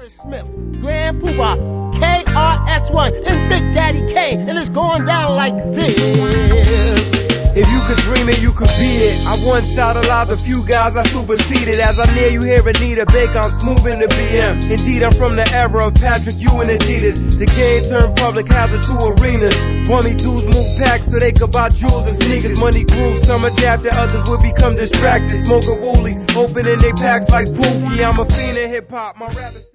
Smith, Grand Poobah, KRS-One, and Big Daddy Kane, and it's going down like this. If you could dream it, you could be it. I once idolized a few guys I superseded. As I near you hear Anita Baker, I'm smooth in the BM. Indeed, I'm from the era of Patrick Ewing and Adidas. The game turned public hazard to arenas. Bummy dudes move packs so they could buy jewels and sneakers. Money grew, some adapted, others would become distracted. Smoking woolies, opening they packs like Pookie. I'm a fiend in hip hop, my rap is